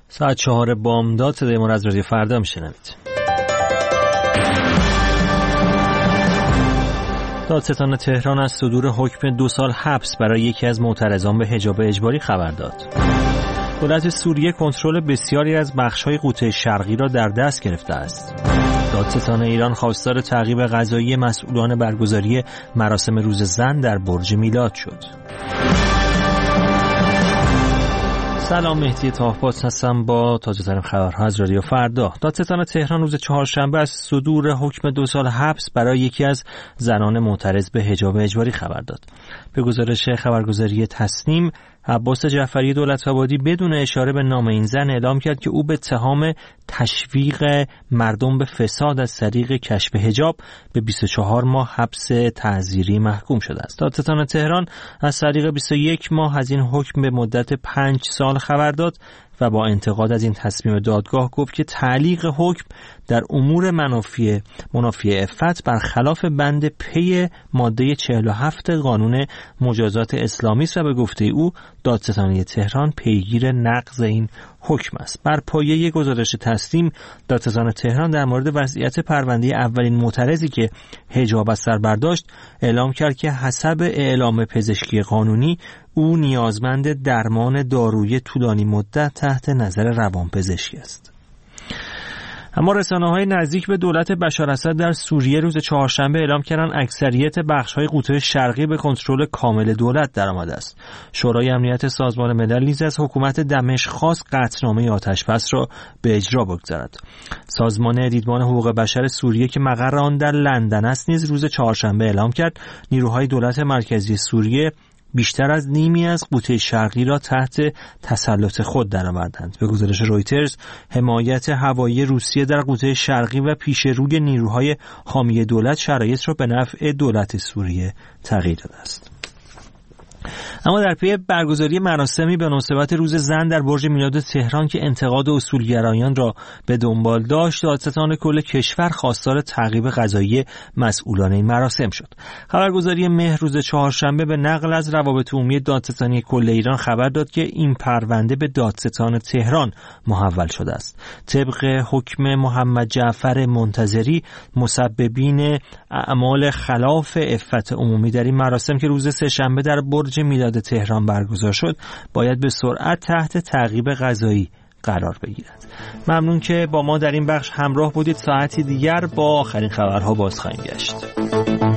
ساعت 4 بامداد صدای ما از رادیو فردا میشنوید. دادستان تهران از صدور حکم 2 سال حبس برای یکی از معترضان به حجاب اجباری خبر داد. دولت سوریه کنترل بسیاری از بخش‌های قوطه شرقی را در دست گرفته است. دادستان ایران خواستار تعقیب قضایی مسئولان برگزاری مراسم روز زن در برج میلاد شد. سلام، مهدی طاهپات هستم با تازه‌ترین خبرها از رادیو فردا. دادستان تهران روز چهارشنبه از صدور حکم 2 سال حبس برای یکی از زنان معترض به حجاب اجباری خبر داد. به گزارش خبرگزاری تصنیم، عباس جعفری دولت‌آبادی بدون اشاره به نام این زن اعلام کرد که او به اتهام تشویق مردم به فساد از طریق کشف حجاب به 24 ماه حبس تعزیری محکوم شده است. دادستان تهران از طریق 21 ماه از این حکم به مدت 5 سال خبر داد و با انتقاد از این تصمیم دادگاه گفت که تعلیق حکم در امور منافی عفت برخلاف بند پی ماده 47 قانون مجازات اسلامی است و به گفته او دادستانی تهران پیگیر نقض این حکم است. بر پایه گزارش تصنیم، دادستان تهران در مورد وضعیت پرونده اولین معترضی که حجاب از سر برداشت اعلام کرد که حسب اعلام پزشکی قانونی او نیازمند درمان دارویی طولانی مدت تحت نظر روانپزشکی است. اما رسانه‌های نزدیک به دولت بشار اسد در سوریه روز چهارشنبه اعلام کردند اکثریت بخش‌های قوطه شرقی به کنترل کامل دولت درآمده است. شورای امنیت سازمان ملل نیز از حکومت دمشق خواست قطعنامه آتش‌بس را به اجرا بگذارد. سازمان دیدبان حقوق بشر سوریه که مقر آن در لندن است نیز روز چهارشنبه اعلام کرد نیروهای دولت مرکزی سوریه بیشتر از نیمی از قوطه شرقی را تحت تسلط خود درآوردند. به گزارش رویترز، حمایت هوایی روسیه در قوطه شرقی و پیشروی نیروهای حامی دولت شرایط را به نفع دولت سوریه تغییر داده است. اما در پی برگزاری مراسمی به مناسبت روز زن در برج میلاد تهران که انتقاد اصولگرایان را به دنبال داشت، دادستان کل کشور خواستار تعقیب قضایی مسئولان این مراسم شد. خبرگزاری مهر روز چهارشنبه به نقل از روابط عمومی دادستانی کل ایران خبر داد که این پرونده به دادستان تهران محول شده است. طبق حکم محمد جعفر منتظری، مسببین اعمال خلاف عفت عمومی در این مراسم که روز سه‌شنبه در برج میلاد تهران برگزار شد باید به سرعت تحت تعقیب قضایی قرار بگیرد. ممنون که با ما در این بخش همراه بودید. ساعتی دیگر با آخرین خبرها باز خواهیم گشت.